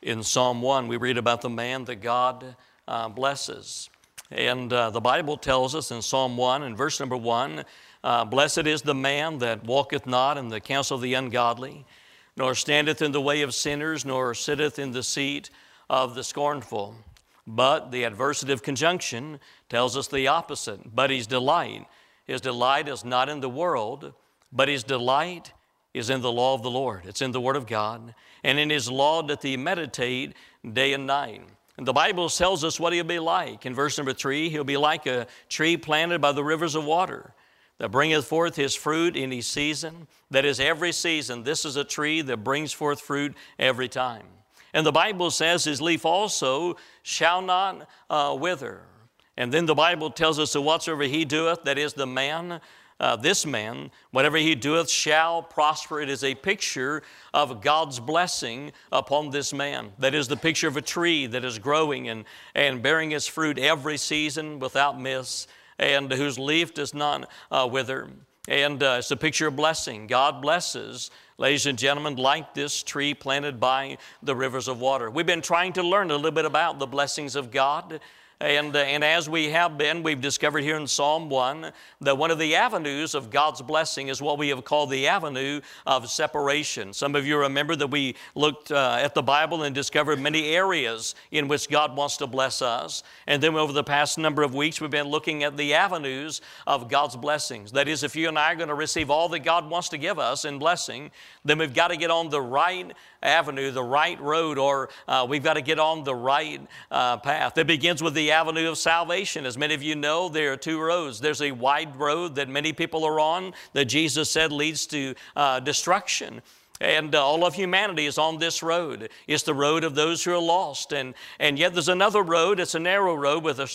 In Psalm 1, we read about the man that God blesses. And the Bible tells us in Psalm 1, in verse number 1, blessed is the man that walketh not in the counsel of the ungodly, nor standeth in the way of sinners, nor sitteth in the seat of the scornful. But the adversative conjunction tells us the opposite. But his delight is not in the world, but his delight is in the law of the Lord. It's in the Word of God. And in His law doth he meditate day and night. And the Bible tells us what he'll be like. In verse number 3, he'll be like a tree planted by the rivers of water, that bringeth forth his fruit in his season. That is, every season, this is a tree that brings forth fruit every time. And the Bible says his leaf also shall not wither. And then the Bible tells us that whatsoever he doeth, that is the man, this man, whatever he doeth shall prosper. It is a picture of God's blessing upon this man. That is the picture of a tree that is growing and bearing its fruit every season without miss, and whose leaf does not wither. And it's a picture of blessing. God blesses, ladies and gentlemen, like this tree planted by the rivers of water. We've been trying to learn a little bit about the blessings of God. And as we have been, we've discovered here in Psalm 1 that one of the avenues of God's blessing is what we have called the avenue of separation. Some of you remember that we looked at the Bible and discovered many areas in which God wants to bless us. And then over the past number of weeks, we've been looking at the avenues of God's blessings. That is, if you and I are going to receive all that God wants to give us in blessing, then we've got to get on the right avenue, the right road, or we've got to get on the right path. It begins with the avenue of salvation. As many of you know, there are two roads. There's a wide road that many people are on that Jesus said leads to destruction. And all of humanity is on this road. It's the road of those who are lost. And yet there's another road. It's a narrow road with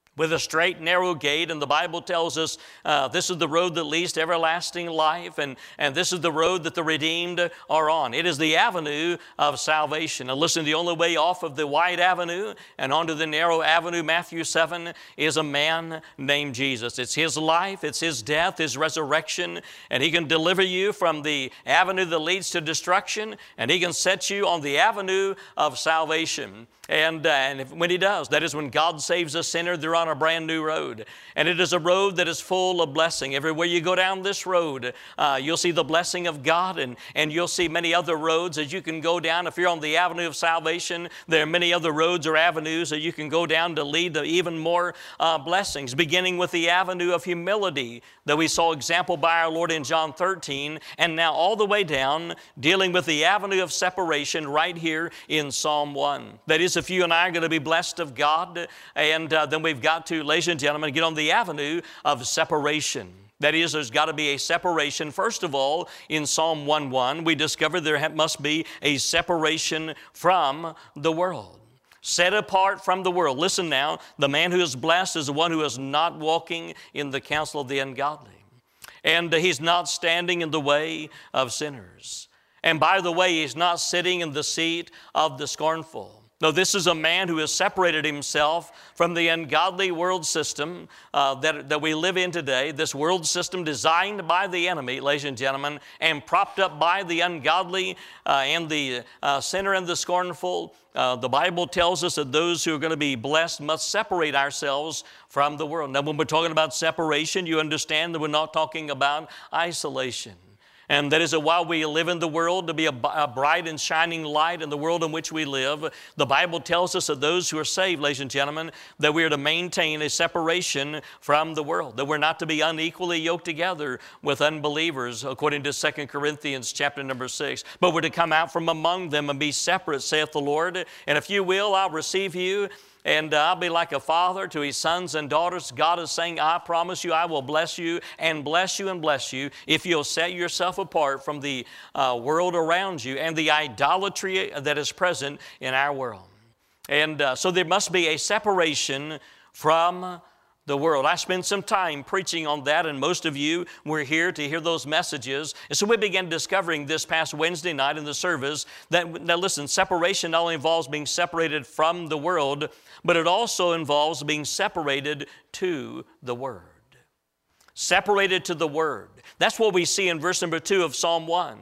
a straight, narrow gate, and the Bible tells us this is the road that leads to everlasting life, and this is the road that the redeemed are on. It is the avenue of salvation. Now listen, the only way off of the wide avenue and onto the narrow avenue, Matthew 7, is a man named Jesus. It's His life, it's His death, His resurrection, and He can deliver you from the avenue that leads to destruction, and He can set you on the avenue of salvation. And when He does, that is when God saves a sinner, they're on a brand new road. And it is a road that is full of blessing. Everywhere you go down this road, you'll see the blessing of God, and you'll see many other roads that you can go down. If you're on the avenue of salvation, there are many other roads or avenues that you can go down to lead to even more blessings, beginning with the avenue of humility that we saw exampled by our Lord in John 13, and now all the way down, dealing with the avenue of separation right here in Psalm 1. That is, if you and I are going to be blessed of God, and then we've got to, ladies and gentlemen, get on the avenue of separation. That is, there's got to be a separation. First of all, in Psalm 1:1, we discover there must be a separation from the world. Set apart from the world. Listen now, the man who is blessed is the one who is not walking in the counsel of the ungodly. And he's not standing in the way of sinners. And by the way, he's not sitting in the seat of the scornful. No, this is a man who has separated himself from the ungodly world system that we live in today, this world system designed by the enemy, ladies and gentlemen, and propped up by the ungodly and the sinner and the scornful. The Bible tells us that those who are going to be blessed must separate ourselves from the world. Now, when we're talking about separation, you understand that we're not talking about isolation. And that is that while we live in the world to be a bright and shining light in the world in which we live, the Bible tells us that those who are saved, ladies and gentlemen, that we are to maintain a separation from the world, that we're not to be unequally yoked together with unbelievers, according to 2 Corinthians chapter number 6. But we're to come out from among them and be separate, saith the Lord. And if you will, I'll receive you. And I'll be like a father to his sons and daughters. God is saying, I promise you, I will bless you and bless you and bless you if you'll set yourself apart from the world around you and the idolatry that is present in our world. And so there must be a separation from the world. I spent some time preaching on that, and most of you were here to hear those messages. And so we began discovering this past Wednesday night in the service that, now listen, separation not only involves being separated from the world, but it also involves being separated to the Word. Separated to the Word. That's what we see in verse number 2 of Psalm 1.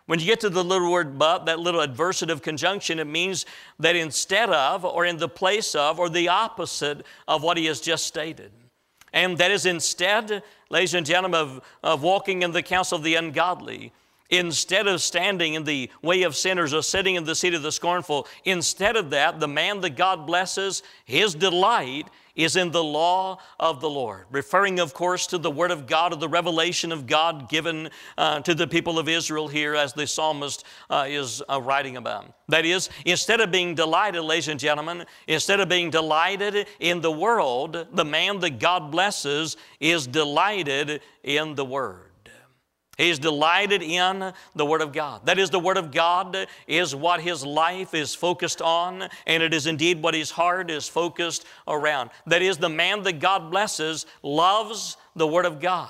When you get to the little word but, that little adversative conjunction, it means that instead of, or in the place of, or the opposite of what he has just stated. And that is instead, ladies and gentlemen, of walking in the counsel of the ungodly, instead of standing in the way of sinners or sitting in the seat of the scornful, instead of that, the man that God blesses, his delight is in the law of the Lord. Referring, of course, to the Word of God, or the revelation of God given to the people of Israel here as the psalmist is writing about. That is, instead of being delighted, ladies and gentlemen, instead of being delighted in the world, the man that God blesses is delighted in the Word. He's delighted in the Word of God. That is, the Word of God is what his life is focused on, and it is indeed what his heart is focused around. That is, the man that God blesses loves the Word of God.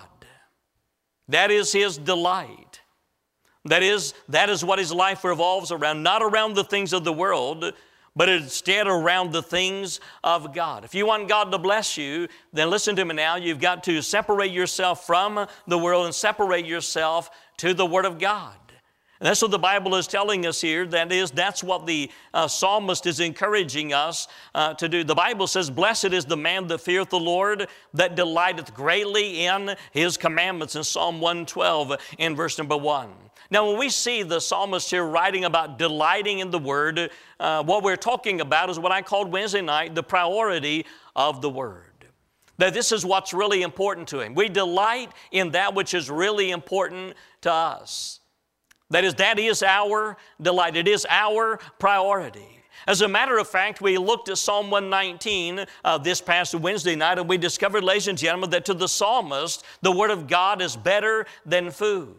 That is his delight. That is what his life revolves around, not around the things of the world, but instead around the things of God. If you want God to bless you, then listen to me now. You've got to separate yourself from the world and separate yourself to the Word of God. And that's what the Bible is telling us here. That's what the psalmist is encouraging us to do. The Bible says, "Blessed is the man that feareth the Lord, that delighteth greatly in His commandments," in Psalm 112 in verse number 1. Now, when we see the psalmist here writing about delighting in the Word, what we're talking about is what I called Wednesday night the priority of the Word. That this is what's really important to him. We delight in that which is really important to us. That is our delight. It is our priority. As a matter of fact, we looked at Psalm 119 this past Wednesday night, and we discovered, ladies and gentlemen, that to the psalmist, the Word of God is better than food.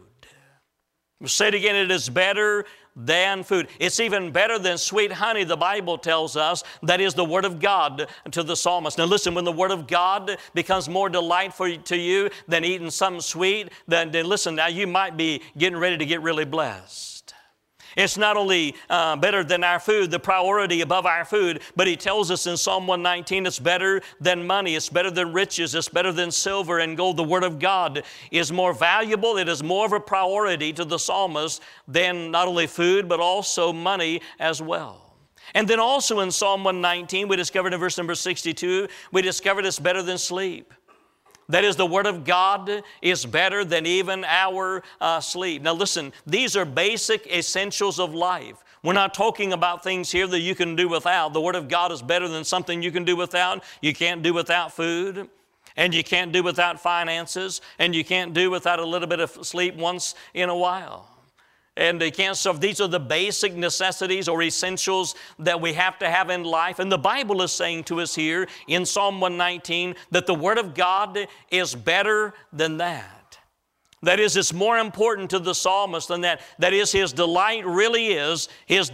We'll say it again, it is better than food. It's even better than sweet honey, the Bible tells us. That is the Word of God to the psalmist. Now listen, when the Word of God becomes more delightful to you than eating something sweet, then listen, now you might be getting ready to get really blessed. It's not only better than our food, the priority above our food, but he tells us in Psalm 119 it's better than money, it's better than riches, it's better than silver and gold. The Word of God is more valuable, it is more of a priority to the psalmist than not only food, but also money as well. And then also in Psalm 119, we discovered in verse number 62, we discovered it's better than sleep. That is, the Word of God is better than even our sleep. Now listen, these are basic essentials of life. We're not talking about things here that you can do without. The Word of God is better than something you can do without. You can't do without food, and you can't do without finances, and you can't do without a little bit of sleep once in a while. And they can't serve. These are the basic necessities or essentials that we have to have in life. And the Bible is saying to us here in Psalm 119 that the Word of God is better than that. That is, it's more important to the psalmist than that. That is, his delight really is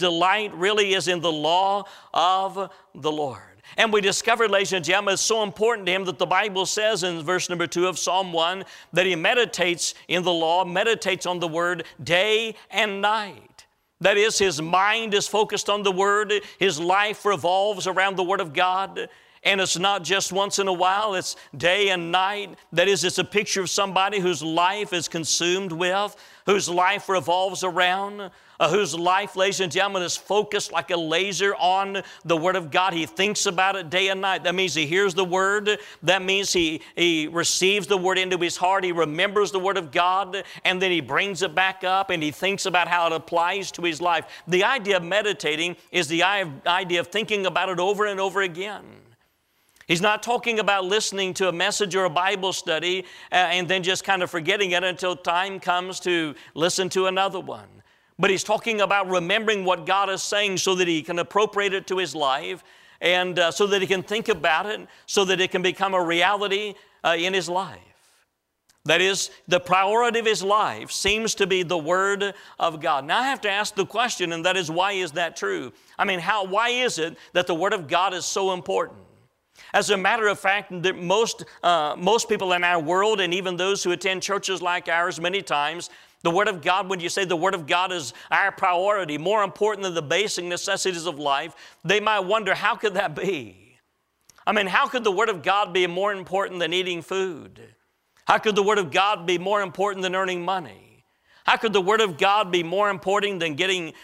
in the law of the Lord. And we discovered, ladies and gentlemen, it's so important to him that the Bible says in verse number 2 of Psalm 1 that he meditates in the law, meditates on the Word day and night. That is, his mind is focused on the Word. His life revolves around the Word of God. And it's not just once in a while, it's day and night. That is, it's a picture of somebody whose life is consumed with, whose life revolves around, whose life, ladies and gentlemen, is focused like a laser on the Word of God. He thinks about it day and night. That means he hears the Word. That means he receives the Word into his heart. He remembers the Word of God, and then he brings it back up, and he thinks about how it applies to his life. The idea of meditating is the idea of thinking about it over and over again. He's not talking about listening to a message or a Bible study and then just kind of forgetting it until time comes to listen to another one. But he's talking about remembering what God is saying so that he can appropriate it to his life and so that he can think about it, so that it can become a reality in his life. That is, the priority of his life seems to be the Word of God. Now I have to ask the question, and that is, why is that true? I mean, why is it that the Word of God is so important? As a matter of fact, most people in our world, and even those who attend churches like ours many times, the Word of God, when you say the Word of God is our priority, more important than the basic necessities of life, they might wonder, how could that be? I mean, how could the Word of God be more important than eating food? How could the Word of God be more important than earning money? How could the Word of God be more important than getting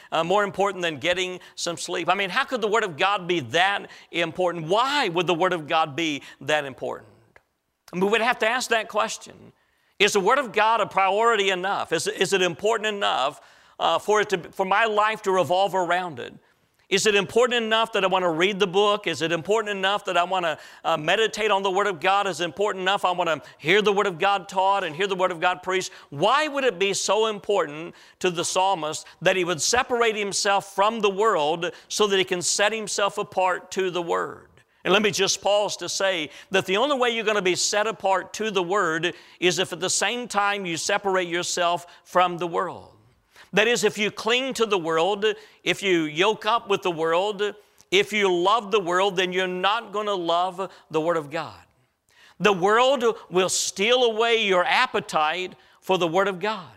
some sleep? I mean, how could the Word of God be that important? Why would the Word of God be that important? I mean, we'd have to ask that question. Is the Word of God a priority enough? Is it important enough for my life to revolve around it? Is it important enough that I want to read the book? Is it important enough that I want to meditate on the Word of God? Is it important enough I want to hear the Word of God taught and hear the Word of God preached? Why would it be so important to the psalmist that he would separate himself from the world so that he can set himself apart to the Word? And let me just pause to say that the only way you're going to be set apart to the Word is if at the same time you separate yourself from the world. That is, if you cling to the world, if you yoke up with the world, if you love the world, then you're not going to love the Word of God. The world will steal away your appetite for the Word of God.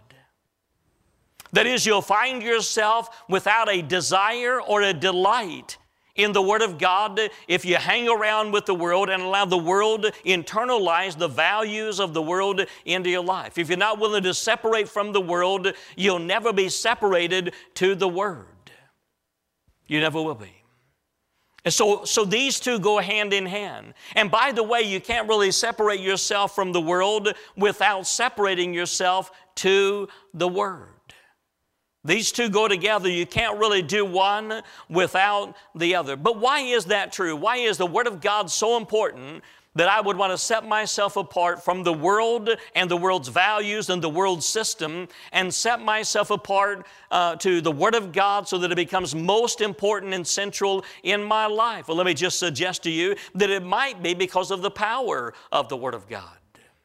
That is, you'll find yourself without a desire or a delight in the Word of God if you hang around with the world and allow the world internalize the values of the world into your life. If you're not willing to separate from the world, you'll never be separated to the Word. You never will be. And so these two go hand in hand. And by the way, you can't really separate yourself from the world without separating yourself to the Word. These two go together. You can't really do one without the other. But why is that true? Why is the Word of God so important that I would want to set myself apart from the world and the world's values and the world's system and set myself apart to the Word of God so that it becomes most important and central in my life? Well, let me just suggest to you that it might be because of the power of the Word of God.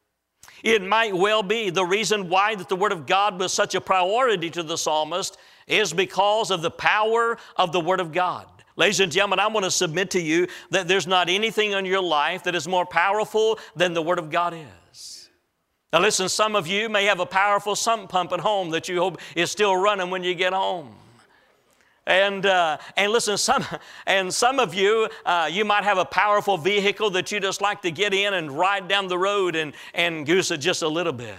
It might well be the reason why that the Word of God was such a priority to the psalmist is because of the power of the Word of God. Ladies and gentlemen, I want to submit to you that there's not anything in your life that is more powerful than the Word of God is. Now listen, some of you may have a powerful sump pump at home that you hope is still running when you get home. And listen, some of you, you might have a powerful vehicle that you just like to get in and ride down the road and goose it just a little bit.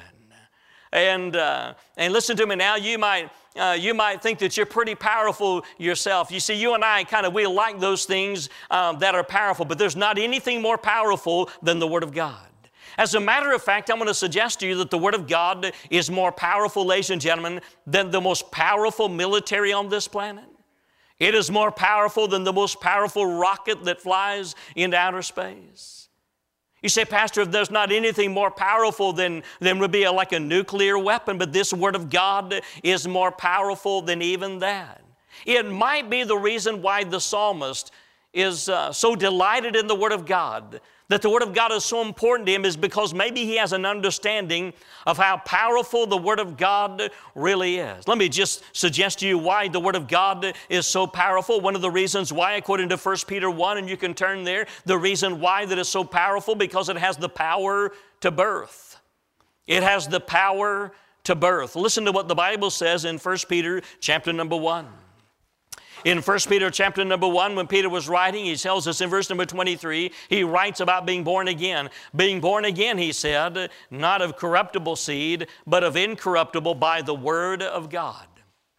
And listen to me now, you might think that you're pretty powerful yourself. You see, you and I we like those things that are powerful, but there's not anything more powerful than the Word of God. As a matter of fact, I'm going to suggest to you that the Word of God is more powerful, ladies and gentlemen, than the most powerful military on this planet. It is more powerful than the most powerful rocket that flies into outer space. You say, Pastor, if there's not anything more powerful than would be like a nuclear weapon, but this Word of God is more powerful than even that. It might be the reason why the psalmist is so delighted in the Word of God, that the Word of God is so important to him, is because maybe he has an understanding of how powerful the Word of God really is. Let me just suggest to you why the Word of God is so powerful. One of the reasons why, according to 1 Peter 1, and you can turn there, the reason why that is so powerful, because it has the power to birth. It has the power to birth. Listen to what the Bible says in 1 Peter chapter number 1. In 1 Peter chapter number 1, when Peter was writing, he tells us in verse number 23, he writes about being born again. Being born again, he said, not of corruptible seed, but of incorruptible by the Word of God,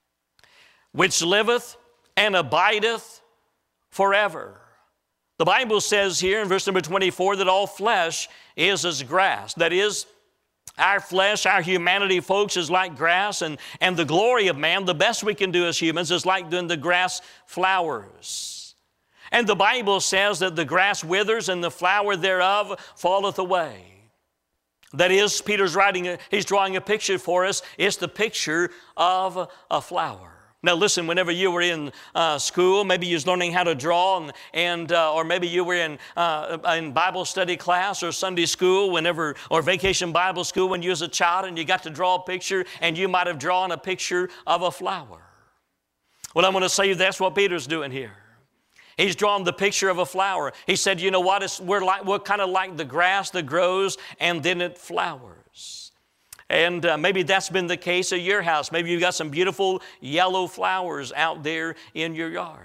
which liveth and abideth forever. The Bible says here in verse number 24 that all flesh is as grass. That is, our flesh, our humanity, folks, is like grass, and the glory of man, the best we can do as humans, is like doing the grass flowers. And the Bible says that the grass withers and the flower thereof falleth away. That is, Peter's writing, he's drawing a picture for us. It's the picture of a flower. Now listen, whenever you were in school, maybe you was learning how to draw, or maybe you were in Bible study class or Sunday school, or vacation Bible school when you was a child and you got to draw a picture, and you might have drawn a picture of a flower. Well, I'm going to say that's what Peter's doing here. He's drawn the picture of a flower. He said, you know what, we're kind of like the grass that grows and then it flowers. And maybe that's been the case at your house. Maybe you've got some beautiful yellow flowers out there in your yard.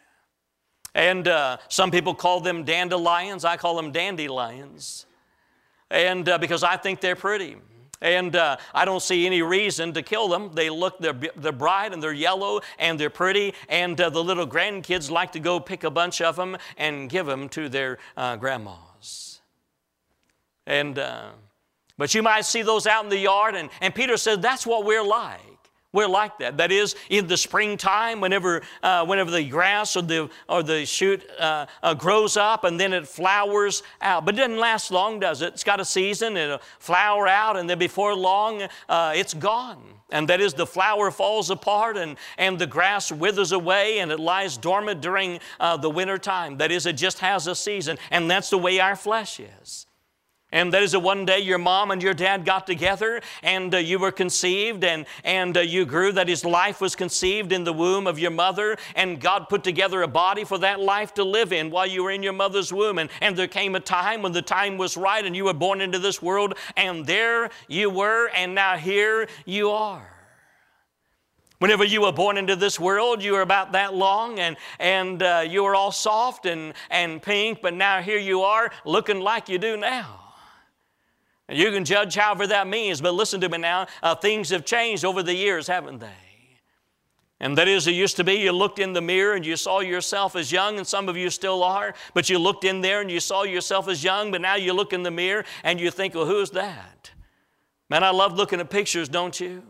And some people call them dandelions. I call them dandelions. And because I think they're pretty. And I don't see any reason to kill them. They're bright and they're yellow and they're pretty. And the little grandkids like to go pick a bunch of them and give them to their grandmas. And but you might see those out in the yard. And Peter said that's what we're like. We're like that. That is, in the springtime, whenever the grass or the shoot grows up and then it flowers out. But it doesn't last long, does it? It's got a season. It'll flower out, and then before long, it's gone. And that is, the flower falls apart and the grass withers away and it lies dormant during the winter time. That is, it just has a season. And that's the way our flesh is. And that is that one day your mom and your dad got together and you were conceived and you grew. That is, life was conceived in the womb of your mother, and God put together a body for that life to live in while you were in your mother's womb. And there came a time when the time was right and you were born into this world, and there you were, and now here you are. Whenever you were born into this world, you were about that long and you were all soft and pink, but now here you are looking like you do now. And you can judge however that means, but listen to me now. Things have changed over the years, haven't they? And that is, it used to be you looked in the mirror and you saw yourself as young, and some of you still are, but you looked in there and you saw yourself as young, but now you look in the mirror and you think, well, who's that? Man, I love looking at pictures, don't you?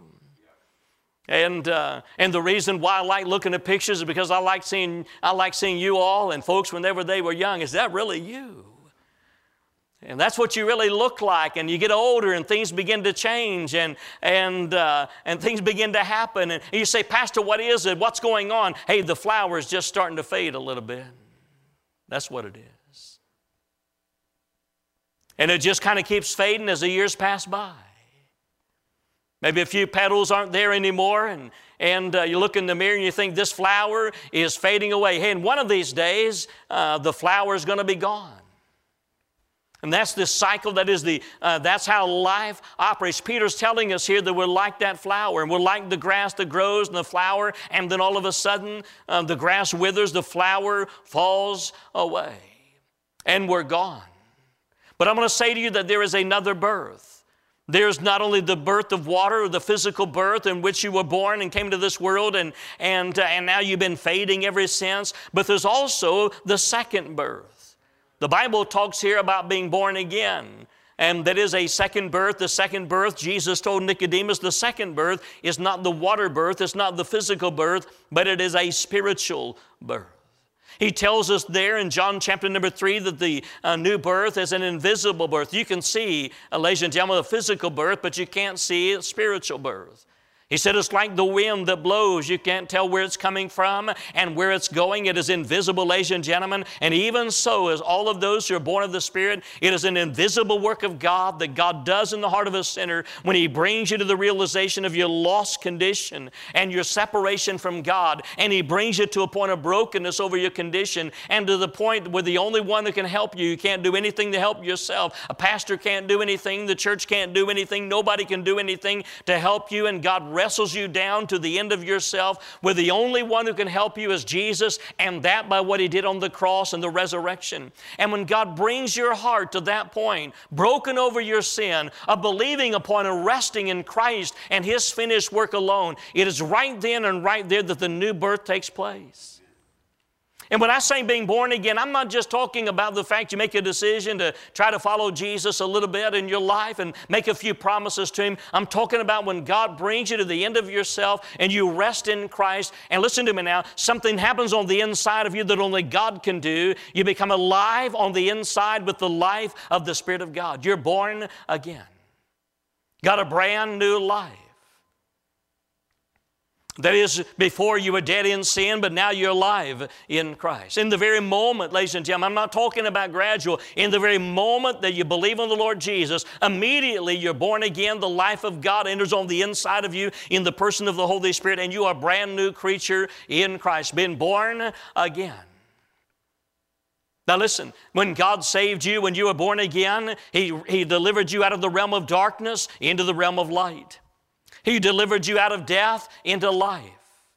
And the reason why I like looking at pictures is because I like seeing you all and folks whenever they were young. Is that really you? And that's what you really look like. And you get older and things begin to change and things begin to happen. And you say, Pastor, what is it? What's going on? Hey, the flower is just starting to fade a little bit. That's what it is. And it just kind of keeps fading as the years pass by. Maybe a few petals aren't there anymore, and you look in the mirror and you think this flower is fading away. Hey, and one of these days, the flower is going to be gone. And that's the cycle, that's how life operates. Peter's telling us here that we're like that flower, and we're like the grass that grows and the flower, and then all of a sudden the grass withers, the flower falls away, and we're gone. But I'm going to say to you that there is another birth. There's not only the birth of water, or the physical birth in which you were born and came to this world, and now you've been fading ever since, but there's also the second birth. The Bible talks here about being born again, and that is a second birth. The second birth, Jesus told Nicodemus, the second birth is not the water birth, it's not the physical birth, but it is a spiritual birth. He tells us there in John chapter number 3 that the new birth is an invisible birth. You can see, ladies and gentlemen, a physical birth, but you can't see a spiritual birth. He said it's like the wind that blows. You can't tell where it's coming from and where it's going. It is invisible, ladies and gentlemen. And even so, as all of those who are born of the Spirit, it is an invisible work of God that God does in the heart of a sinner when He brings you to the realization of your lost condition and your separation from God. And He brings you to a point of brokenness over your condition, and to the point where the only one who can help you, you can't do anything to help yourself. A pastor can't do anything. The church can't do anything. Nobody can do anything to help you. And God wrestles you down to the end of yourself, where the only one who can help you is Jesus, and that by what He did on the cross and the resurrection. And when God brings your heart to that point, broken over your sin, of believing upon and resting in Christ and His finished work alone, it is right then and right there that the new birth takes place. And when I say being born again, I'm not just talking about the fact you make a decision to try to follow Jesus a little bit in your life and make a few promises to Him. I'm talking about when God brings you to the end of yourself and you rest in Christ. And listen to me now, something happens on the inside of you that only God can do. You become alive on the inside with the life of the Spirit of God. You're born again. Got a brand new life. That is, before you were dead in sin, but now you're alive in Christ. In the very moment, ladies and gentlemen, I'm not talking about gradual. In the very moment that you believe on the Lord Jesus, immediately you're born again. The life of God enters on the inside of you in the person of the Holy Spirit, and you are a brand new creature in Christ, been born again. Now listen, when God saved you, when you were born again, He delivered you out of the realm of darkness into the realm of light. He delivered you out of death into life.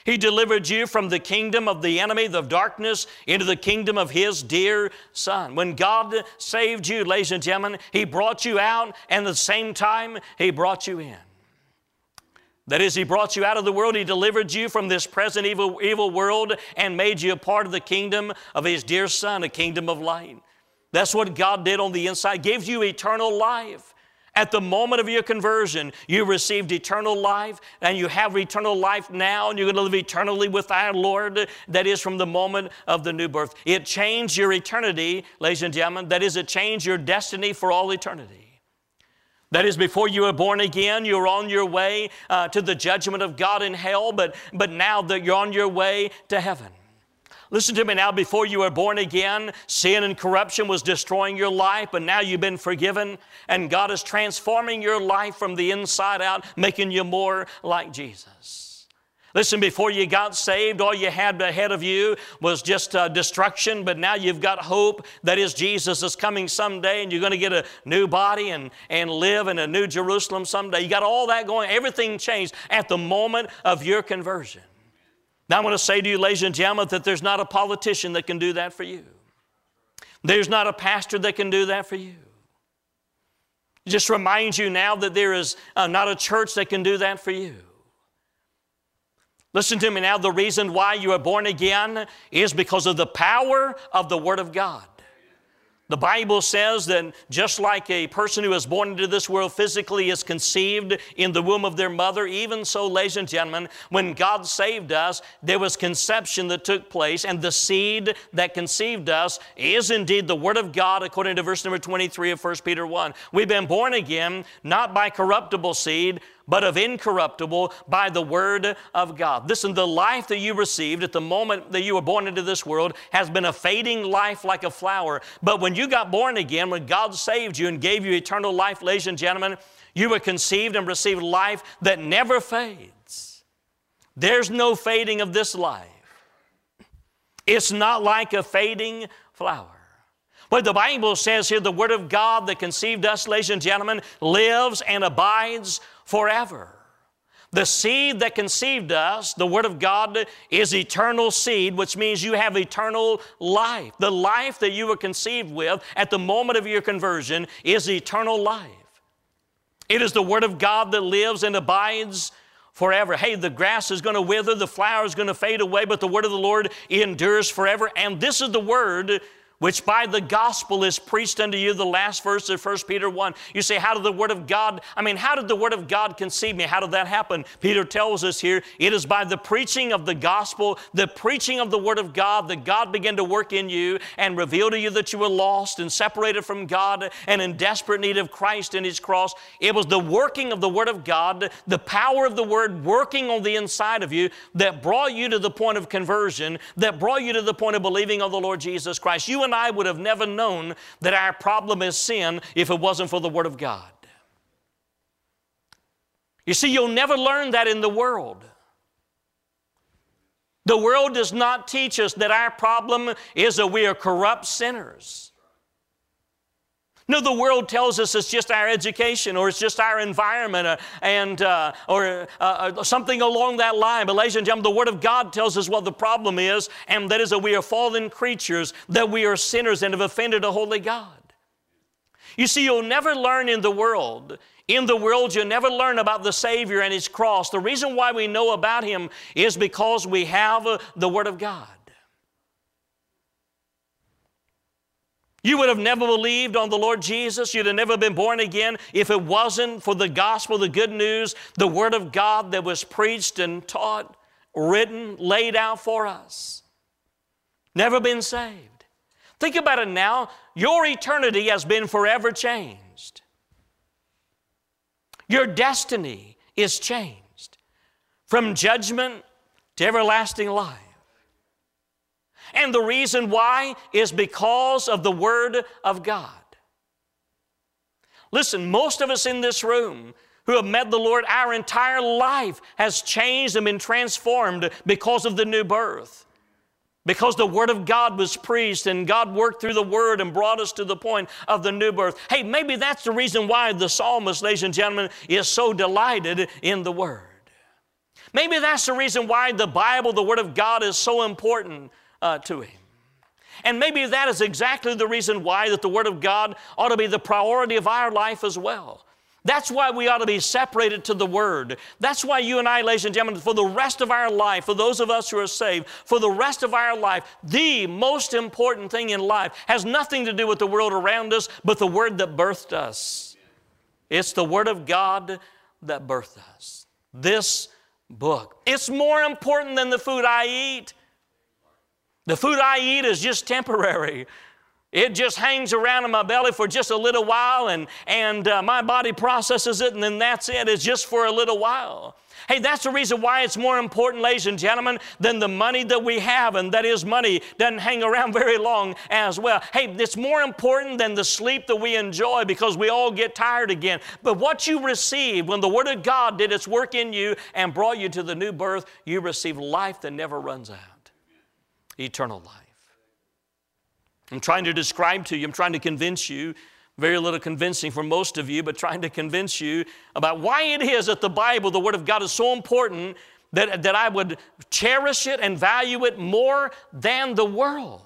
He delivered you from the kingdom of the enemy, of darkness, into the kingdom of His dear Son. When God saved you, ladies and gentlemen, He brought you out, and at the same time, He brought you in. That is, He brought you out of the world. He delivered you from this present evil world and made you a part of the kingdom of His dear Son, a kingdom of light. That's what God did on the inside, gave you eternal life. At the moment of your conversion, you received eternal life, and you have eternal life now, and you're going to live eternally with our Lord. That is from the moment of the new birth. It changed your eternity, ladies and gentlemen. That is, it changed your destiny for all eternity. That is, before you were born again, you were on your way to the judgment of God in hell, but now that you're on your way to heaven. Listen to me now, before you were born again, sin and corruption was destroying your life, but now you've been forgiven, and God is transforming your life from the inside out, making you more like Jesus. Listen, before you got saved, all you had ahead of you was just destruction, but now you've got hope. That is, Jesus is coming someday, and you're going to get a new body and live in a new Jerusalem someday. You got all that going. Everything changed at the moment of your conversion. Now I want to say to you, ladies and gentlemen, that there's not a politician that can do that for you. There's not a pastor that can do that for you. It just reminds you now that there is not a church that can do that for you. Listen to me now, the reason why you are born again is because of the power of the Word of God. The Bible says that just like a person who is born into this world physically is conceived in the womb of their mother, even so, ladies and gentlemen, when God saved us, there was conception that took place, and the seed that conceived us is indeed the Word of God, according to verse number 23 of 1 Peter 1. We've been born again, not by corruptible seed, but of incorruptible by the Word of God. Listen, the life that you received at the moment that you were born into this world has been a fading life like a flower. But when you got born again, when God saved you and gave you eternal life, ladies and gentlemen, you were conceived and received life that never fades. There's no fading of this life. It's not like a fading flower. But the Bible says here, the Word of God that conceived us, ladies and gentlemen, lives and abides forever. The seed that conceived us, the Word of God, is eternal seed, which means you have eternal life. The life that you were conceived with at the moment of your conversion is eternal life. It is the Word of God that lives and abides forever. Hey, the grass is going to wither, the flower is going to fade away, but the Word of the Lord endures forever. And this is the Word which by the gospel is preached unto you, the last verse of 1 Peter 1. You say, how did the Word of God conceive me? How did that happen? Peter tells us here, it is by the preaching of the gospel, the preaching of the Word of God, that God began to work in you and reveal to you that you were lost and separated from God and in desperate need of Christ and His cross. It was the working of the Word of God, the power of the Word working on the inside of you that brought you to the point of conversion, that brought you to the point of believing on the Lord Jesus Christ. You and I would have never known that our problem is sin if it wasn't for the Word of God. You see, you'll never learn that in the world. The world does not teach us that our problem is that we are corrupt sinners. No, the world tells us it's just our education or it's just our environment or something along that line. But ladies and gentlemen, the Word of God tells us what the problem is, and that is that we are fallen creatures, that we are sinners and have offended a holy God. You see, you'll never learn in the world. In the world, you'll never learn about the Savior and His cross. The reason why we know about Him is because we have the Word of God. You would have never believed on the Lord Jesus. You'd have never been born again if it wasn't for the gospel, the good news, the Word of God that was preached and taught, written, laid out for us. Never been saved. Think about it now. Your eternity has been forever changed. Your destiny is changed from judgment to everlasting life. And the reason why is because of the Word of God. Listen, most of us in this room who have met the Lord, our entire life has changed and been transformed because of the new birth. Because the Word of God was preached and God worked through the Word and brought us to the point of the new birth. Hey, maybe that's the reason why the psalmist, ladies and gentlemen, is so delighted in the Word. Maybe that's the reason why the Bible, the Word of God, is so important to him. And maybe that is exactly the reason why that the Word of God ought to be the priority of our life as well. That's why we ought to be separated to the Word. That's why you and I, ladies and gentlemen, for the rest of our life, for those of us who are saved, for the rest of our life, the most important thing in life has nothing to do with the world around us, but the Word that birthed us. It's the Word of God that birthed us. This book. It's more important than the food I eat. The food I eat is just temporary. It just hangs around in my belly for just a little while, and my body processes it, and then that's it. It's just for a little while. Hey, that's the reason why it's more important, ladies and gentlemen, than the money that we have, and that is money doesn't hang around very long as well. Hey, it's more important than the sleep that we enjoy, because we all get tired again. But what you receive when the Word of God did its work in you and brought you to the new birth, you receive life that never runs out. Eternal life. I'm trying to describe to you, I'm trying to convince you, very little convincing for most of you, but trying to convince you about why it is that the Bible, the Word of God, is so important that I would cherish it and value it more than the world.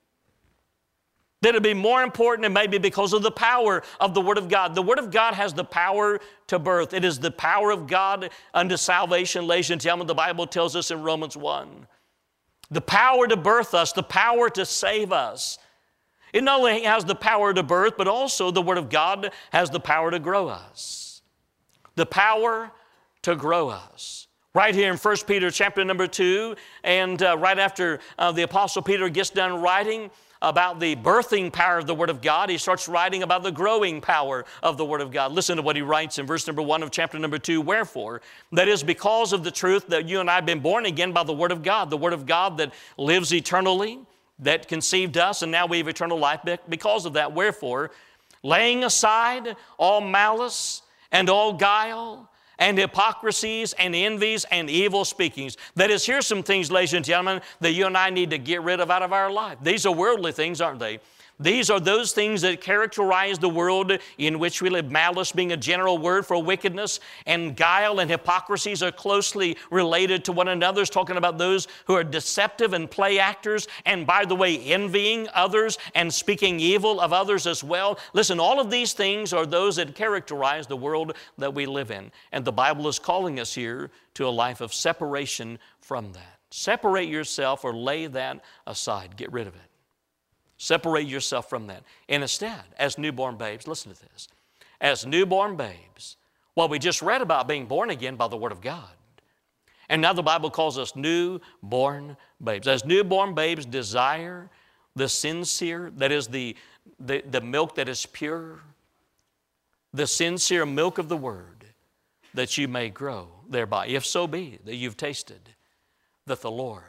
That it would be more important, and maybe because of the power of the Word of God. The Word of God has the power to birth. It is the power of God unto salvation, ladies and gentlemen. The Bible tells us in Romans 1. The power to birth us, the power to save us. It not only has the power to birth, but also the Word of God has the power to grow us. The power to grow us. Right here in 1 Peter chapter number 2, and right after the Apostle Peter gets done writing about the birthing power of the Word of God, he starts writing about the growing power of the Word of God. Listen to what he writes in verse number 1 of chapter number 2. Wherefore, that is because of the truth that you and I have been born again by the Word of God, the Word of God that lives eternally, that conceived us, and now we have eternal life because of that. Wherefore, laying aside all malice and all guile and hypocrisies and envies and evil speakings. That is, here's some things, ladies and gentlemen, that you and I need to get rid of out of our life. These are worldly things, aren't they? These are those things that characterize the world in which we live. Malice being a general word for wickedness, and guile and hypocrisies are closely related to one another. It's talking about those who are deceptive and play actors, and by the way, envying others and speaking evil of others as well. Listen, all of these things are those that characterize the world that we live in. And the Bible is calling us here to a life of separation from that. Separate yourself or lay that aside. Get rid of it. Separate yourself from that. And instead, as newborn babes, listen to this. As newborn babes, well, we just read about being born again by the Word of God. And now the Bible calls us newborn babes. As newborn babes, desire the sincere, that is the milk that is pure, the sincere milk of the Word, that you may grow thereby. If so be that you've tasted that the Lord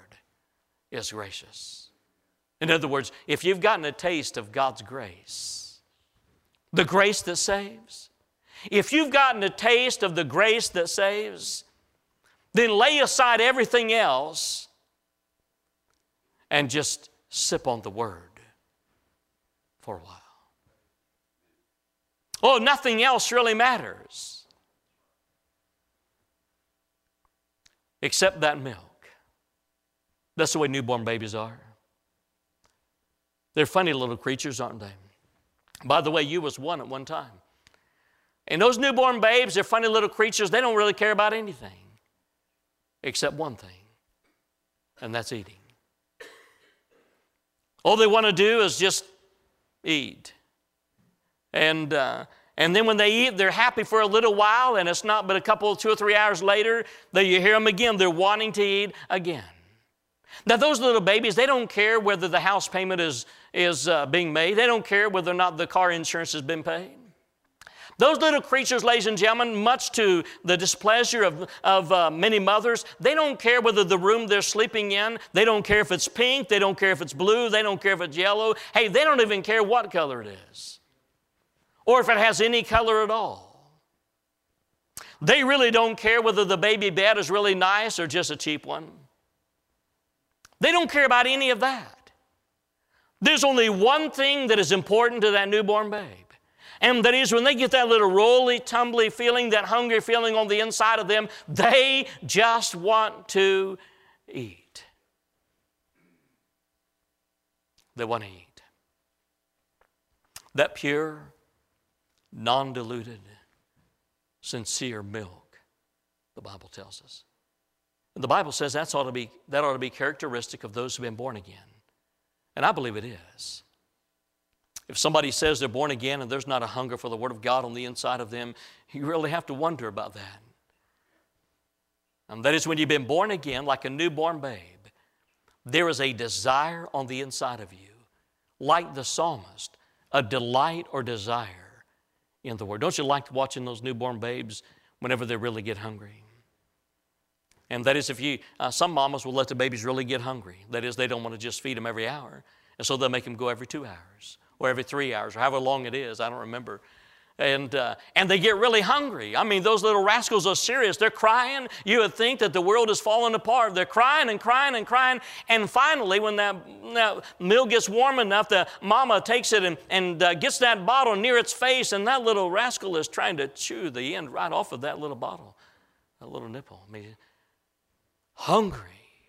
is gracious. In other words, if you've gotten a taste of God's grace, the grace that saves, if you've gotten a taste of the grace that saves, then lay aside everything else and just sip on the Word for a while. Oh, nothing else really matters except that milk. That's the way newborn babies are. They're funny little creatures, aren't they? By the way, you was one at one time. And those newborn babes, they're funny little creatures. They don't really care about anything except one thing, and that's eating. All they want to do is just eat. And then when they eat, they're happy for a little while, and it's not but a couple, 2 or 3 hours later that you hear them again. They're wanting to eat again. Now, those little babies, they don't care whether the house payment is being made. They don't care whether or not the car insurance has been paid. Those little creatures, ladies and gentlemen, much to the displeasure of many mothers, they don't care whether the room they're sleeping in, they don't care if it's pink, they don't care if it's blue, they don't care if it's yellow. Hey, they don't even care what color it is or if it has any color at all. They really don't care whether the baby bed is really nice or just a cheap one. They don't care about any of that. There's only one thing that is important to that newborn babe, And that is when they get that little roly-tumbly feeling, that hungry feeling on the inside of them, they just want to eat. They want to eat. That pure, non-diluted, sincere milk, the Bible tells us. And the Bible says that ought to be characteristic of those who have been born again. And I believe it is. If somebody says they're born again and there's not a hunger for the Word of God on the inside of them, you really have to wonder about that. And that is when you've been born again like a newborn babe, there is a desire on the inside of you, like the psalmist, a delight or desire in the Word. Don't you like watching those newborn babes whenever they really get hungry? And that is some mamas will let the babies really get hungry. That is, they don't want to just feed them every hour. And so they'll make them go every 2 hours or every 3 hours or however long it is. I don't remember. And they get really hungry. I mean, those little rascals are serious. They're crying. You would think that the world is falling apart. They're crying and crying and crying. And finally, when that milk gets warm enough, the mama takes it and gets that bottle near its face, and that little rascal is trying to chew the end right off of that little bottle, that little nipple. I mean, hungry,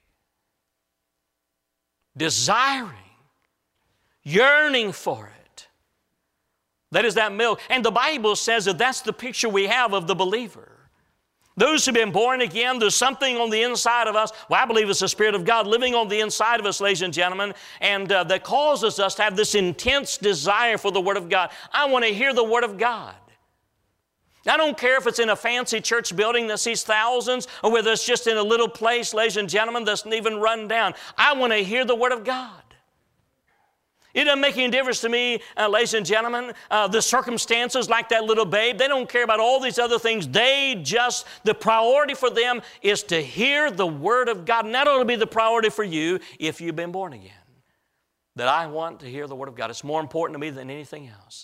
desiring, yearning for it. That is that milk. And the Bible says that that's the picture we have of the believer. Those who've been born again, there's something on the inside of us. Well, I believe it's the Spirit of God living on the inside of us, ladies and gentlemen, and that causes us to have this intense desire for the Word of God. I want to hear the Word of God. I don't care if it's in a fancy church building that sees thousands or whether it's just in a little place, ladies and gentlemen, that's even run down. I want to hear the Word of God. It doesn't make any difference to me, ladies and gentlemen, the circumstances like that little babe. They don't care about all these other things. The priority for them is to hear the Word of God. And that ought to be the priority for you if you've been born again. That I want to hear the Word of God. It's more important to me than anything else.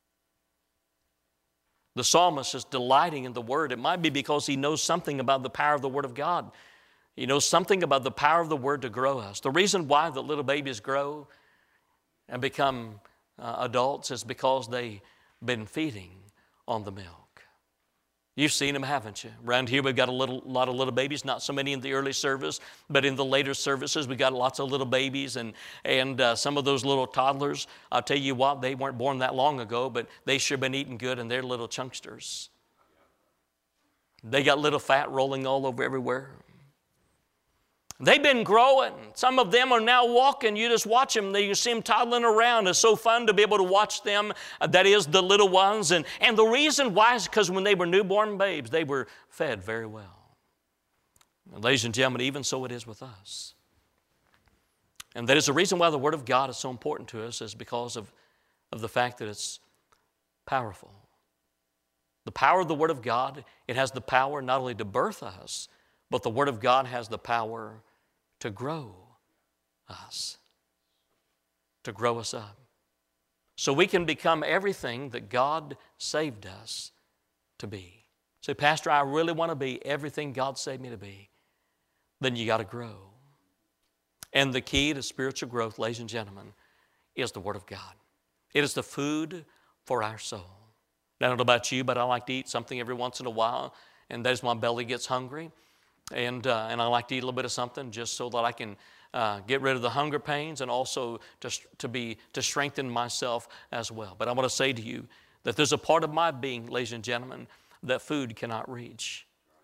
The psalmist is delighting in the Word. It might be because he knows something about the power of the Word of God. He knows something about the power of the Word to grow us. The reason why the little babies grow and become adults is because they've been feeding on the milk. You've seen them, haven't you? Around here we've got a lot of little babies, not so many in the early service, but in the later services we got lots of little babies and some of those little toddlers. I'll tell you what, they weren't born that long ago, but they sure been eating good and they're little chunksters. They got little fat rolling all over everywhere. They've been growing. Some of them are now walking. You just watch them. You see them toddling around. It's so fun to be able to watch them. That is, the little ones. And the reason why is because when they were newborn babes, they were fed very well. And ladies and gentlemen, even so it is with us. And that is the reason why the Word of God is so important to us is because of the fact that it's powerful. The power of the Word of God, it has the power not only to birth us, but the Word of God has the power to grow us, to grow us up. So we can become everything that God saved us to be. Say, Pastor, I really want to be everything God saved me to be. Then you got to grow. And the key to spiritual growth, ladies and gentlemen, is the Word of God. It is the food for our soul. I don't know about you, but I like to eat something every once in a while, and that is my belly gets hungry. And I like to eat a little bit of something just so that I can get rid of the hunger pains and also to strengthen myself as well. But I want to say to you that there's a part of my being, ladies and gentlemen, that food cannot reach.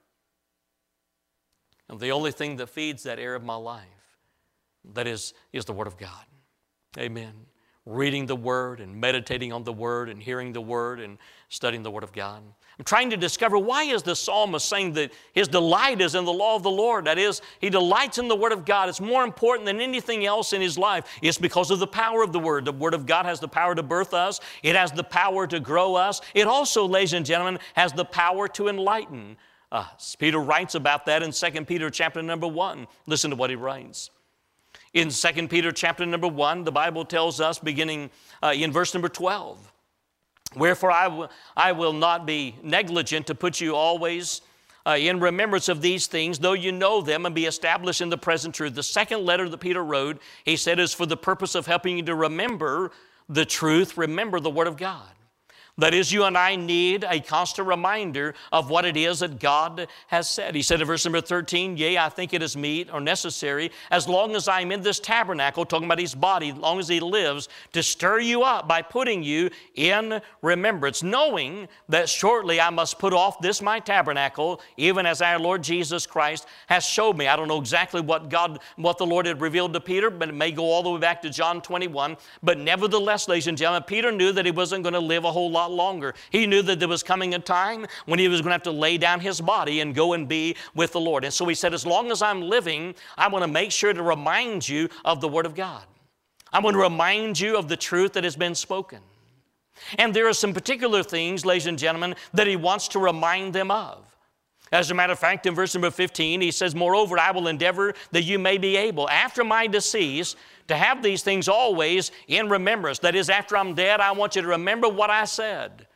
And the only thing that feeds that area of my life, that is the Word of God. Amen. Reading the Word and meditating on the Word and hearing the Word and studying the Word of God. I'm trying to discover why is the psalmist saying that his delight is in the law of the Lord. That is, he delights in the Word of God. It's more important than anything else in his life. It's because of the power of the Word. The Word of God has the power to birth us. It has the power to grow us. It also, ladies and gentlemen, has the power to enlighten us. Peter writes about that in 2 Peter chapter number 1. Listen to what he writes. In 2 Peter chapter number 1, the Bible tells us, beginning in verse number 12, wherefore I will not be negligent to put you always in remembrance of these things, though you know them and be established in the present truth. The second letter that Peter wrote, he said, is for the purpose of helping you to remember the truth, remember the Word of God. That is, you and I need a constant reminder of what it is that God has said. He said in verse number 13, yea, I think it is meet or necessary, as long as I am in this tabernacle, talking about his body, as long as he lives, to stir you up by putting you in remembrance, knowing that shortly I must put off this my tabernacle, even as our Lord Jesus Christ has showed me. I don't know exactly what the Lord had revealed to Peter, but it may go all the way back to John 21. But nevertheless, ladies and gentlemen, Peter knew that he wasn't going to live a whole lot longer. He knew that there was coming a time when he was going to have to lay down his body and go and be with the Lord. And so he said, as long as I'm living, I want to make sure to remind you of the Word of God. I want to remind you of the truth that has been spoken. And there are some particular things, ladies and gentlemen, that he wants to remind them of. As a matter of fact, in verse number 15, he says, moreover, I will endeavor that you may be able, after my decease, to have these things always in remembrance. That is, after I'm dead, I want you to remember what I said.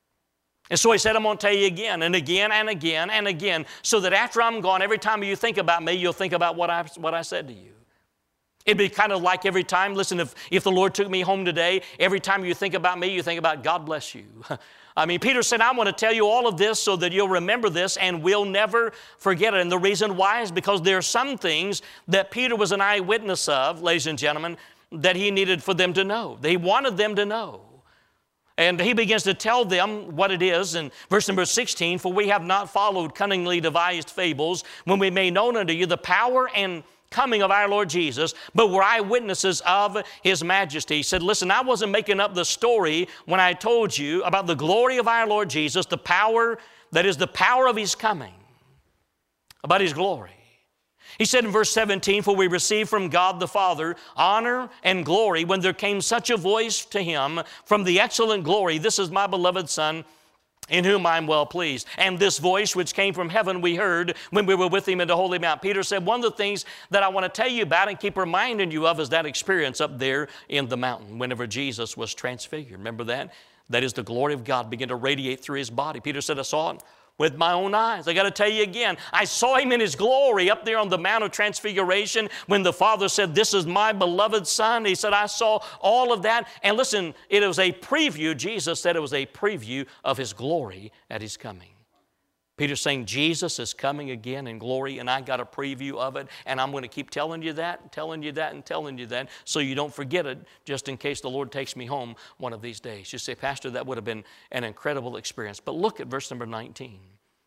And so he said, I'm going to tell you again and again and again and again, so that after I'm gone, every time you think about me, you'll think about what I said to you. It'd be kind of like every time, listen, if the Lord took me home today, every time you think about me, you think about God bless you. I mean, Peter said, I want to tell you all of this so that you'll remember this and we'll never forget it. And the reason why is because there are some things that Peter was an eyewitness of, ladies and gentlemen, that he needed for them to know. He wanted them to know. And he begins to tell them what it is in verse number 16, for we have not followed cunningly devised fables when we made known unto you the power and coming of our Lord Jesus, but were eyewitnesses of His majesty. He said, listen, I wasn't making up the story when I told you about the glory of our Lord Jesus, the power, that is the power of His coming, about His glory. He said in verse 17, for we received from God the Father honor and glory when there came such a voice to Him from the excellent glory, this is my beloved Son, in whom I'm well pleased. And this voice which came from heaven we heard when we were with Him in the holy mount. Peter said, one of the things that I want to tell you about and keep reminding you of is that experience up there in the mountain whenever Jesus was transfigured. Remember that? That is, the glory of God began to radiate through His body. Peter said, I saw it with my own eyes. I got to tell you again, I saw Him in His glory up there on the Mount of Transfiguration when the Father said, this is my beloved Son. He said, I saw all of that. And listen, it was a preview. Jesus said it was a preview of His glory at His coming. Peter's saying, Jesus is coming again in glory, and I got a preview of it, and I'm going to keep telling you that, and telling you that, and telling you that, so you don't forget it, just in case the Lord takes me home one of these days. You say, Pastor, that would have been an incredible experience. But look at verse number 19.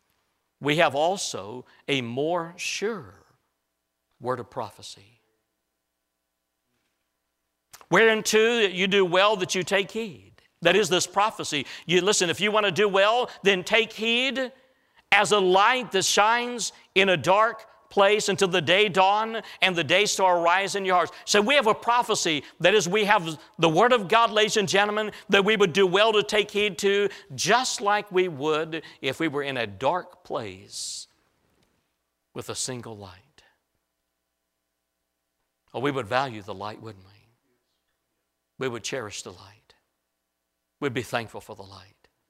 We have also a more sure word of prophecy, whereunto you do well that you take heed. That is this prophecy. You listen, if you want to do well, then take heed as a light that shines in a dark place until the day dawn and the day star rise in your hearts. So we have a prophecy, that is, we have the Word of God, ladies and gentlemen, that we would do well to take heed to, just like we would if we were in a dark place with a single light. Oh, we would value the light, wouldn't we? We would cherish the light. We'd be thankful for the light.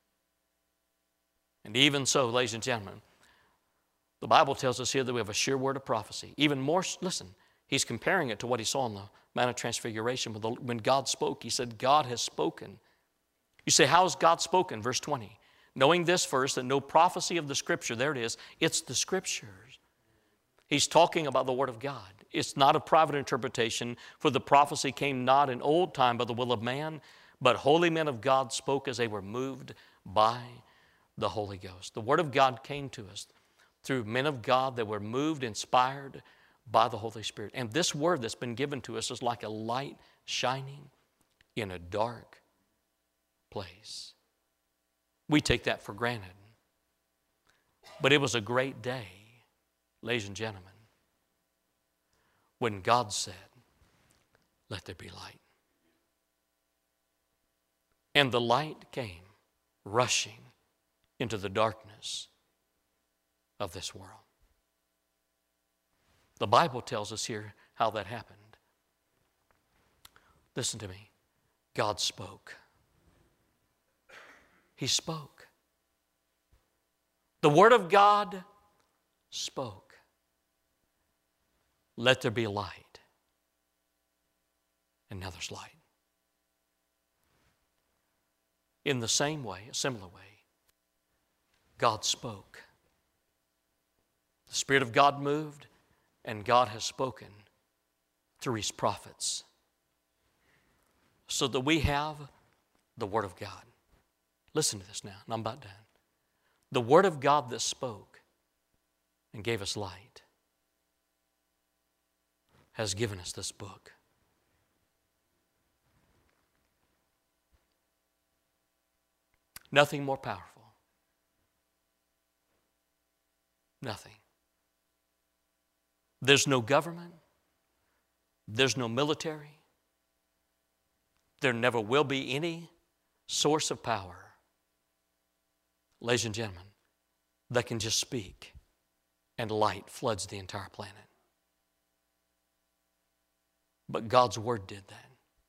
And even so, ladies and gentlemen, the Bible tells us here that we have a sure word of prophecy. Even more, listen, he's comparing it to what he saw on the Mount of Transfiguration. When God spoke, he said, God has spoken. You say, how has God spoken? Verse 20. Knowing this first, that no prophecy of the Scripture, there it is, it's the Scriptures. He's talking about the Word of God. It's not a private interpretation, for the prophecy came not in old time by the will of man, but holy men of God spoke as they were moved by the Holy Ghost. The Word of God came to us through men of God that were moved, inspired by the Holy Spirit. And this Word that's been given to us is like a light shining in a dark place. We take that for granted. But it was a great day, ladies and gentlemen, when God said, let there be light. And the light came rushing into the darkness of this world. The Bible tells us here how that happened. Listen to me. God spoke. He spoke. The Word of God spoke. Let there be light. And now there's light. In the same way, a similar way, God spoke. The Spirit of God moved, and God has spoken through His prophets, so that we have the Word of God. Listen to this now, and I'm about done. The Word of God that spoke and gave us light has given us this book. Nothing more powerful. Nothing. There's no government. There's no military. There never will be any source of power, ladies and gentlemen, that can just speak and light floods the entire planet. But God's Word did that.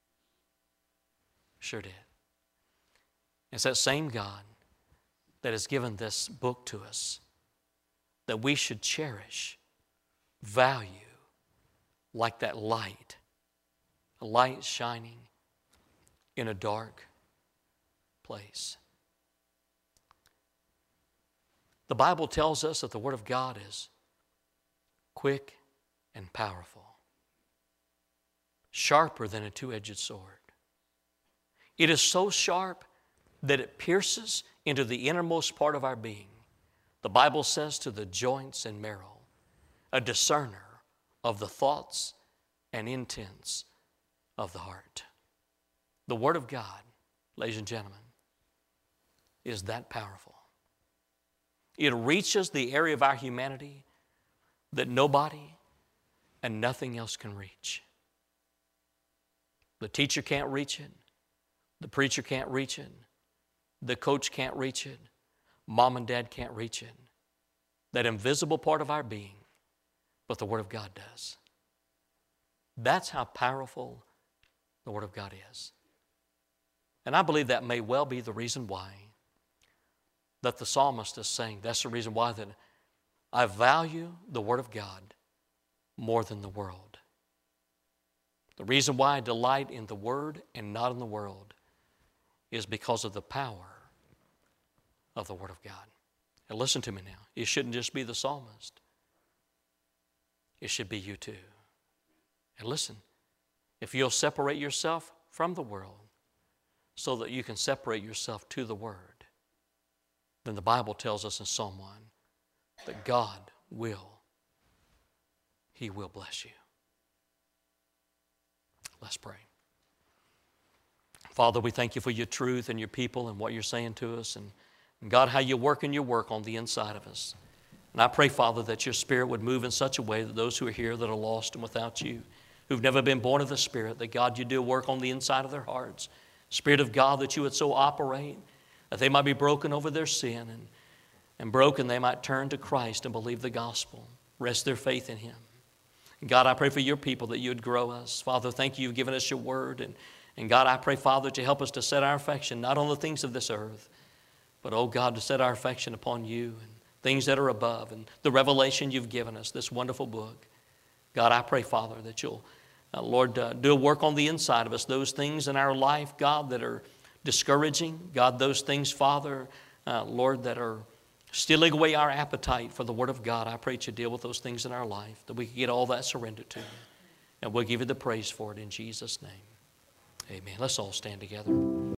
Sure did. It's that same God that has given this book to us that we should cherish, value, like that light, a light shining in a dark place. The Bible tells us that the Word of God is quick and powerful, sharper than a two-edged sword. It is so sharp that it pierces into the innermost part of our being. The Bible says to the joints and marrow, a discerner of the thoughts and intents of the heart. The Word of God, ladies and gentlemen, is that powerful. It reaches the area of our humanity that nobody and nothing else can reach. The teacher can't reach it. The preacher can't reach it. The coach can't reach it. Mom and dad can't reach it. That invisible part of our being, but the Word of God does. That's how powerful the Word of God is. And I believe that may well be the reason why that the psalmist is saying, that's the reason why that I value the Word of God more than the world. The reason why I delight in the Word and not in the world is because of the power of the Word of God. And listen to me now. It shouldn't just be the psalmist. It should be you too. And listen, if you'll separate yourself from the world so that you can separate yourself to the Word, then the Bible tells us in Psalm 1 that God will, He will bless you. Let's pray. Father, we thank you for your truth and your people and what you're saying to us, and God, how you work in your work on the inside of us. And I pray, Father, that your Spirit would move in such a way that those who are here that are lost and without you, who've never been born of the Spirit, that God, you do work on the inside of their hearts. Spirit of God, that you would so operate that they might be broken over their sin, and broken they might turn to Christ and believe the gospel, rest their faith in Him. And God, I pray for your people that you would grow us. Father, thank you, you've given us your word. And God, I pray, Father, to help us to set our affection not on the things of this earth, but, oh God, to set our affection upon you and things that are above and the revelation you've given us, this wonderful book. God, I pray, Father, that you'll, Lord, do a work on the inside of us, those things in our life, God, that are discouraging. God, those things, Father, Lord, that are stealing away our appetite for the Word of God. I pray that you deal with those things in our life, that we can get all that surrendered to you. And we'll give you the praise for it in Jesus' name. Amen. Let's all stand together.